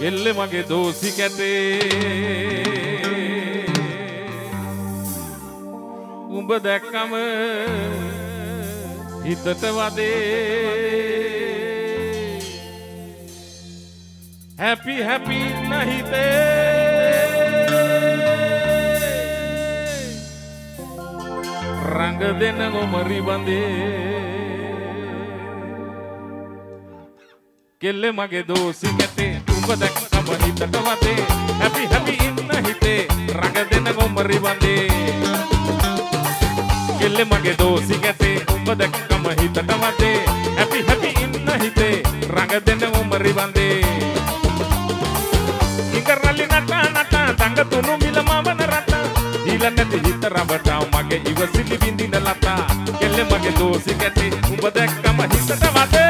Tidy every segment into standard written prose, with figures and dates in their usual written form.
කෙල්ල මගේ දෝසි කැටේ උඹ දැක්කම හිතට වදේ happy happy නහිතේ රංග දෙන ගොමරි බඳේ කෙල්ල මගේ දෝසි කැටේ උඹ දැක්කම හිතට වදේ happy happy නහිතේ රංග දෙන ගොමරි බඳේ කෙල්ල මගේ දෝසි කැටේ උඹ දැක්කම හිතට වදේ happy happy නහිතේ රංග දෙන ගොමරි බඳේ ඉකරලි නටා නටා තංග තුනු මිල මවන රටා දීලා නැති හිත රබටා මගේ ඉවසිලි විඳින ලතා කෙල්ල මගේ දෝසි කැටේ උඹ දැක්කම හිතට වදේ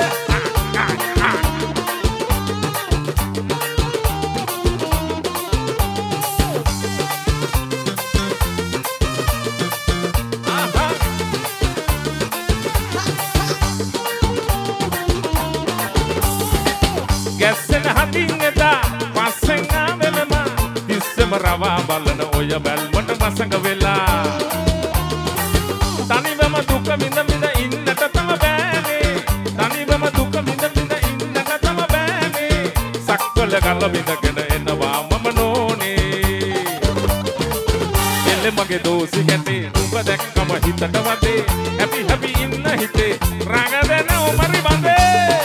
ගැස්සෙන හදින් එදා පස්සෙන් ආවෙලම තිස්සෙම රවා බලන ඔය බැල්මට වසඟ වෙලා තනිවම දුක විඳ විඳ ඉන්නට තම බෑනේ තනිවම දුක විඳ විඳ ඉන්නට තම බෑනේ සක්වල ගල විඳගෙන එනවා මම නෝනේ එල්ල මගේ දෝසි කැටේ උඹ දැක්කම හිතට වදේ happy happy ඉන්න හිතේ රඟ දෙන උමරි බඳේ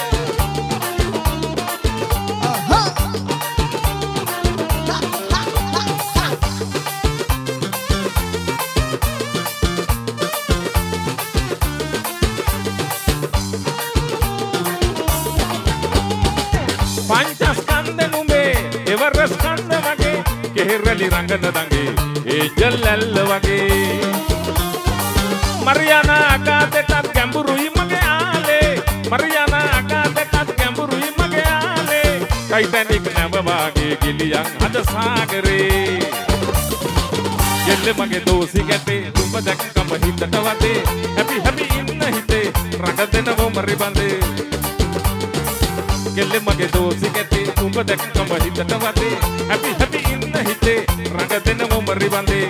පංචස්කන්ධ නුඹේ එවරස්කන්ධ වගේ කෙහෙරලි රංගන දඟේ ඒ ජල්ලල්ල වගේ මරියානා අකාතටත් ගැඹුරුයි මගේ ආලේ මරියානා අකාතටත් ගැඹුරුයි මගේ ආලේ ටයිටැනික් නැව වාගේ ගිලියන් හද සාගරේ කෙල්ල මගේ දෝසි කැටේ උඹ දැක්කම හිතට වදේ happy happy ඉන්න හිතේ රඟ දෙනවෝ මරි බඳේ කෙල්ල මගේ දෝසි කැටේ උඹ දැක්කම හිතට වදේ happy happy ඉන්න හිතේ රඟ දෙනවෝ මරි බඳේ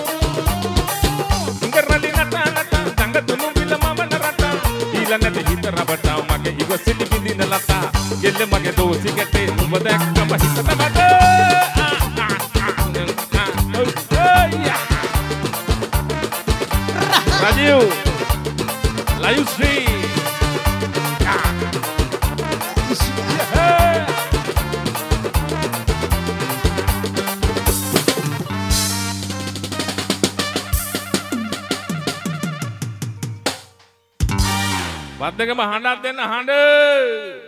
ඉංගරලි නටා නටා තංග තුනු මිල මවන රටා ඊළඟ නැති හිත රබටා මගේ ඉවසිලි විඳින ලතා කෙල්ල මගේ දෝසි කැටේ උඹ දැක්කම හිතට වදේ Rajiv live stream වද්දකම හඬක් දෙන්න හඬ